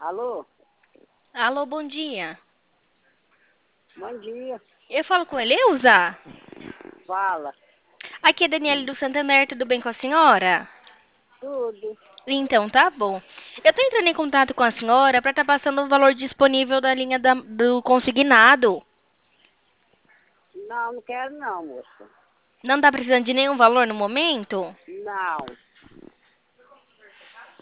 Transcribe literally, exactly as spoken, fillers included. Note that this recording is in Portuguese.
Alô? Alô, bom dia. Bom dia. Eu falo com Eleusa? Fala. Aqui é Daniele do Santander, tudo bem com a senhora? Tudo. Então, tá bom. Eu tô entrando em contato com a senhora para estar passando o valor disponível da linha da- do consignado. Não, não quero não, moça. Não tá precisando de nenhum valor no momento? Não.